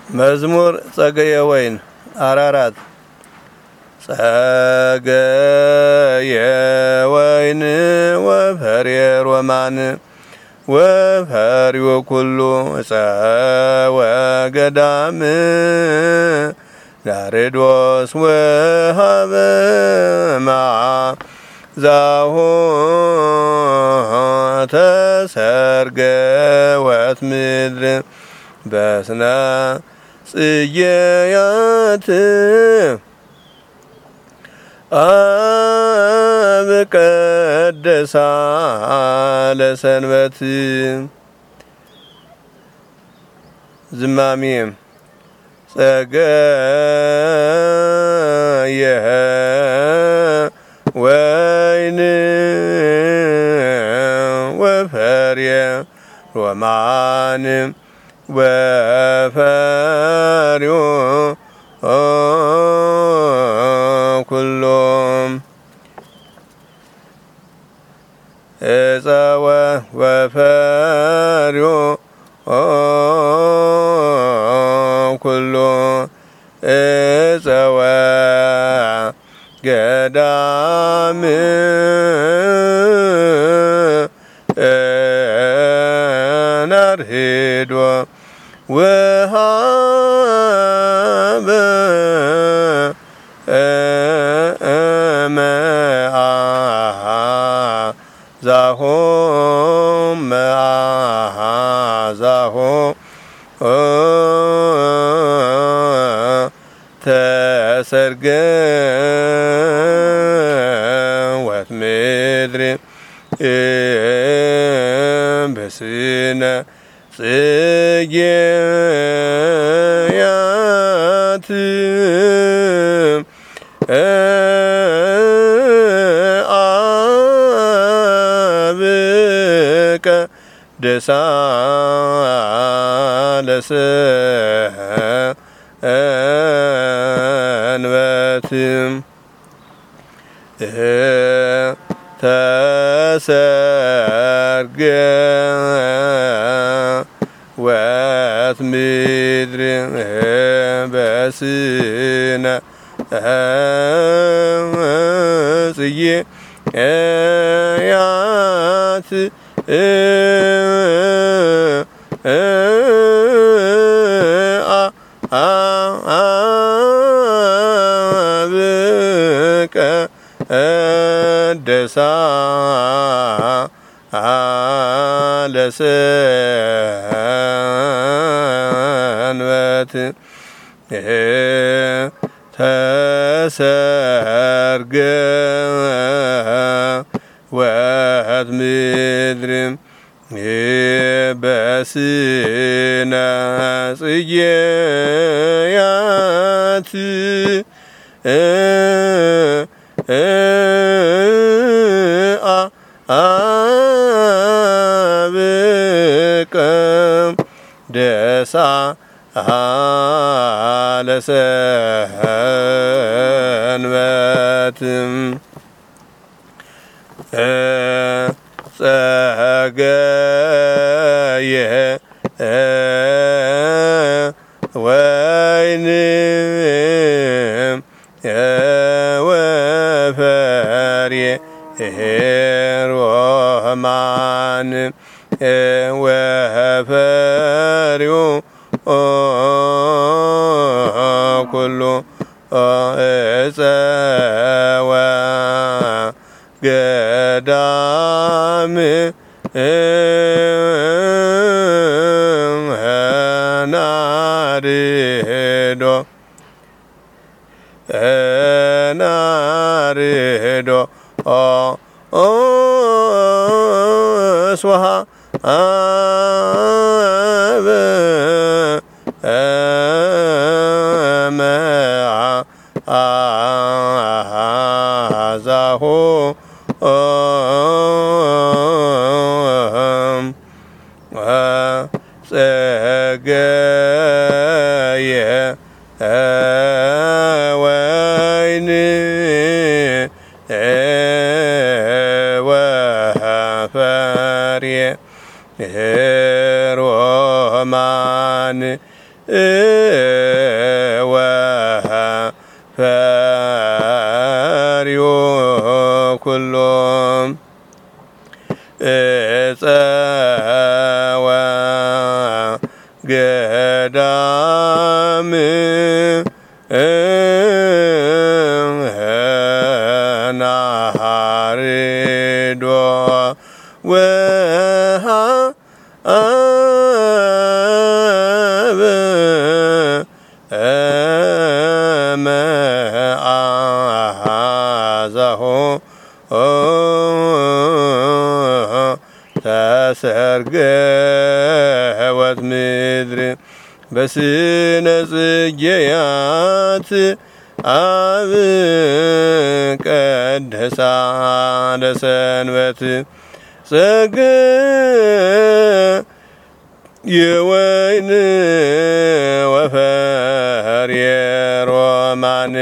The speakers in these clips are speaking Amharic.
መዝሙር ጸገየ ወይን አራራት ጸገየ ወይን ወፈሬ ሮማን ወፈሪው ኩሉ ጸወ ገዳም ያሬዶስ ወሃበ ማዛሁ ተሰርገ ወት ምድር በስነ ጽጌያት አብ ቀደሳ ለሰንበት ዝማሜም ጸገየ ወይን ወፈርየ ሮማን ወፈሪው ኩሎም እፀወ ወፈሪው ኩሉ እፀወ ገዳም ናርሂዶ ወሃበ መዓዛሁ ተሰርገ ወት ምድር በስነ ጽጌያት አብ ቀደሳ ለሰንበት ተሰርገ ወት ምድር በስነ ጽጌያት አብ ቀደሳ ለሰንበት ተሰርገ ወት ምድር በስነ ጽጌያት አብ ቀደሳ ለሰንበት ጸገየ ወይን ወፈርየ ሮማን ወፈሪው ኩሉ እፀወ ገዳም ናርሂዶ ስዋሃ አበ መዓዛሁ ጸገየ ወይን ወፈርየ ሮማን ወፈሪዮ ኩሎም እፀወ ገዳም ናሃርዶ ወሃበ መዓዛሆ ተሰርገወት ምድር በስነ ጽጌያት አብ ቀደሳ ለሰንበት ጸገ የወይን ወፈርየ ሮማን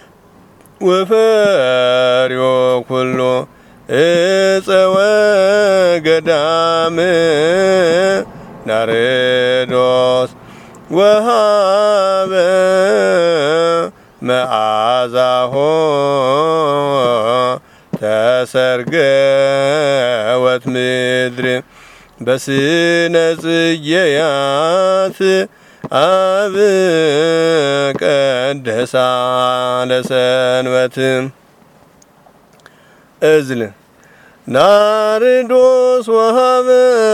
ወፈርዮ ኩሎ እፀወ ገዳም ናርዶስ ወሃበ መዓዛሆ ተሰርገወት ምድር በስነ ጽጌያት አብ ቀደሳ ለሰንበት እዝል ናርዶስ ወሃበ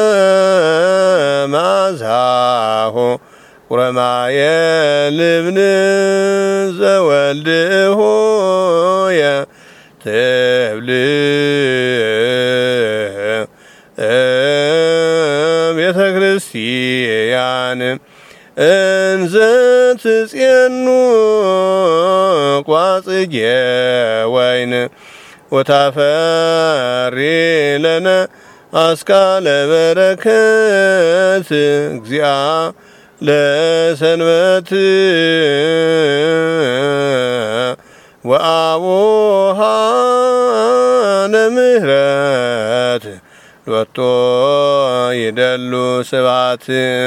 መዓዛሆ ቁረማየ ልብን ዘወልድሆየ ትብል ቤተ ክርስቲያን እንዘ ትጼኑ ቋጽጌ ወይን ወታፈሪ ለነ አስካለ በረከት እግዚአ ለሰንበት ወአቡሃ ለምህረት ሎቶ ይደሉ ስብሐት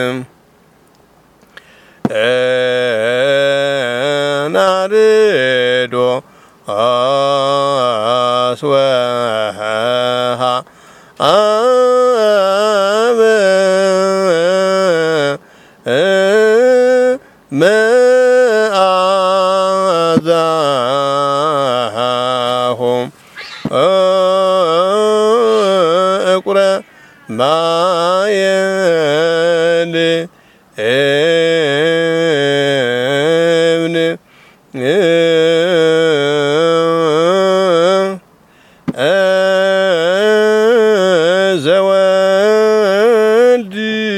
ናርዶ አስወሃ አበ መዓዛሆም እቁረ ማየል እብን ዘወልድ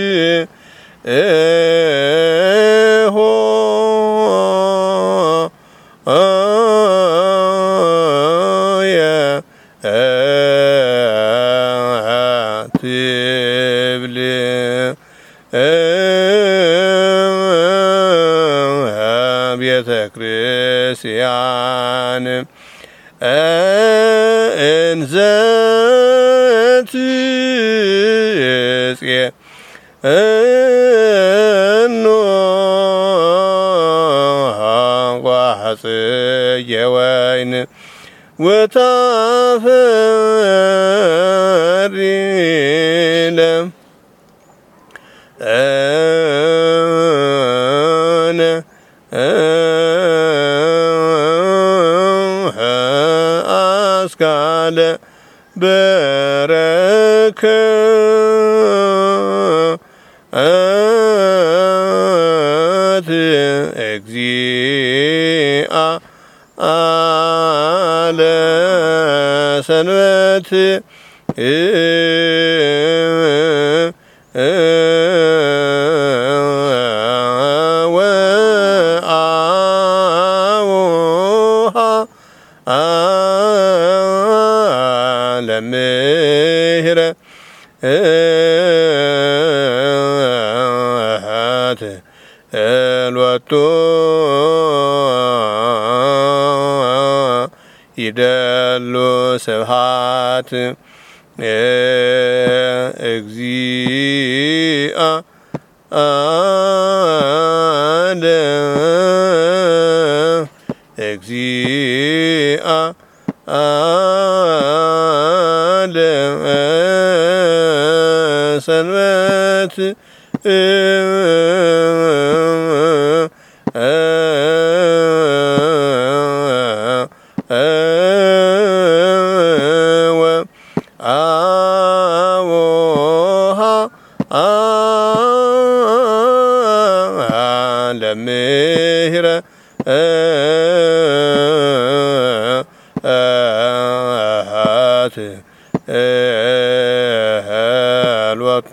ሆየ ትብል ቤተ ክርስቲያን እንዘ ትጼኑ ቋጽጌ ወይን ወታፈሪ ለነ አስካለ በረከት እግዚአ ለሰንበት ወአቡሃ ለምህረት ሎቶ ይደሉ ስብሐት እግዚአ እግዚአ ሰንበት ወአቦሃ ለምህረት ሎቱ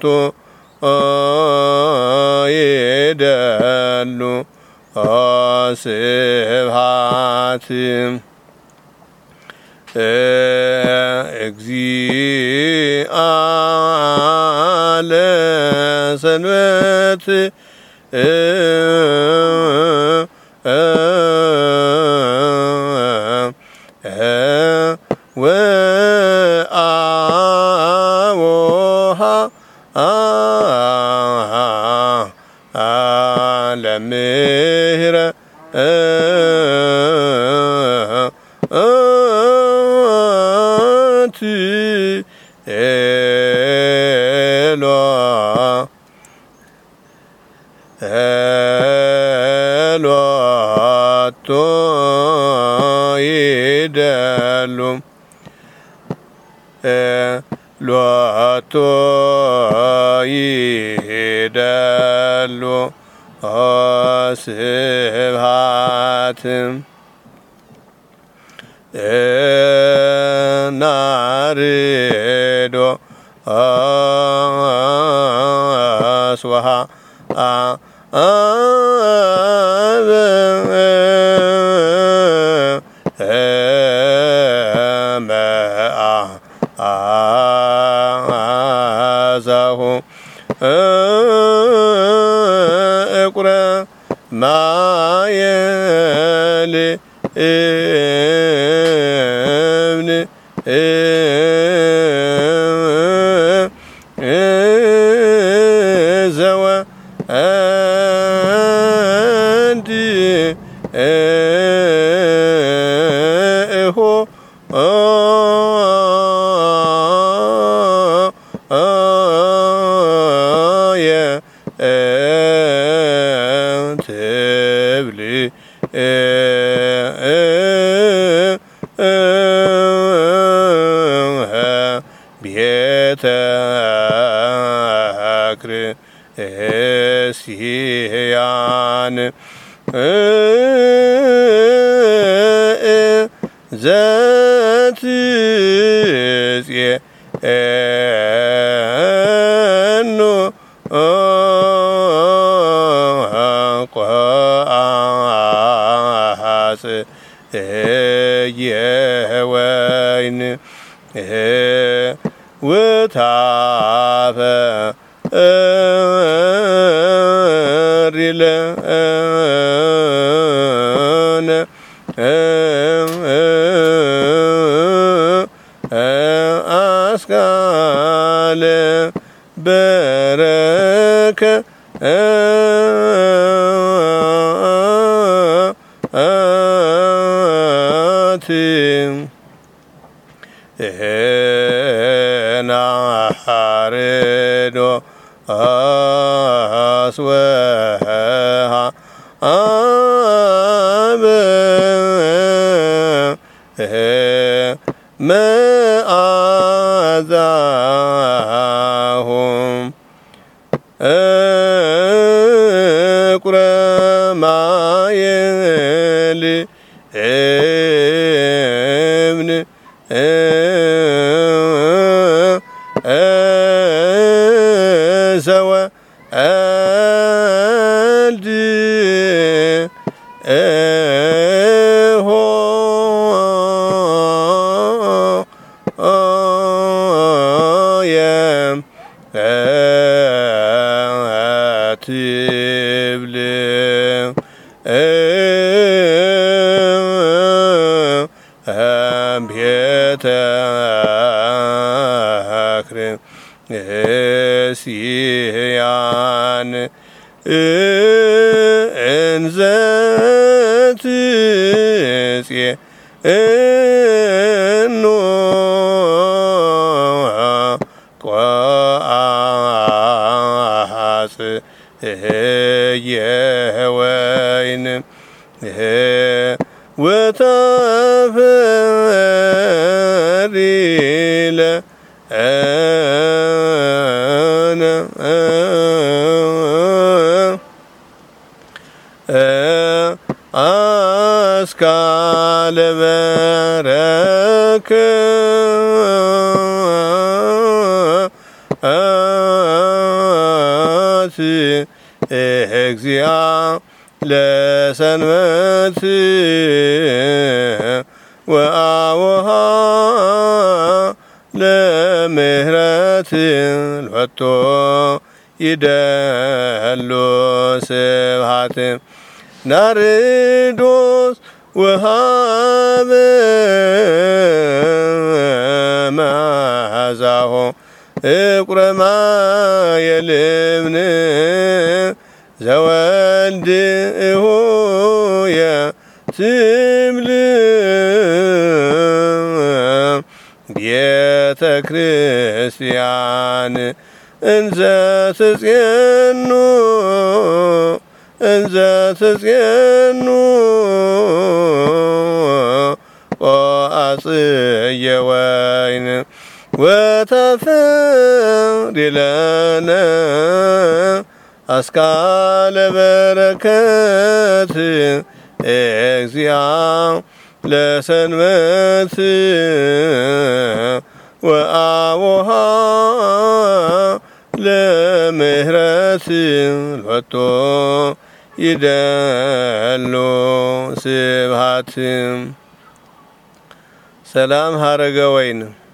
ይደሉ ስብሐት እግዚአ ለሰንበት ወአቦሃ ለምህረት ሎቱ ይደሉ ሎቱ ይደሉ ስብሐት ናርዶ ስዋሃ መዓዛሁ እቁረ ማየል እብን ዘወ አንድ እሆ ትብል ቤተ ክርስቲያን ዘትጼኑ ቆአጽ የወይን ውታፈ ሪለነ አስካለ በረከ ናሐርዶ አስወሃ አበ መዓዛሁም እቁረ ማየል እብን ዘወ አንድ እሆ ትብል ቤተ ክርስቲያን እንዘ ትጼእኖ የወይን ወተፈሪ ለነ አስካለ በረከት እግዚአ ለሰንበት ወአወሃ ለምህረት ሎቶ ይደሉ ስብሐት ናርዶስ ወሃበ መዓዛሆ እቁረማ የልብን ዘወልድ እሆየ ትብል ቤተ ክርስቲያን እንዘ ትጼኑ ቆአጽየ ወይን ወተፈሪ ለነ አስካለ በረከት እግዚአ ለሰንበት ወአወሃ ለምህረት ሎቶ ይደሉ ስብሐት ሰላም ሀረገ ወይን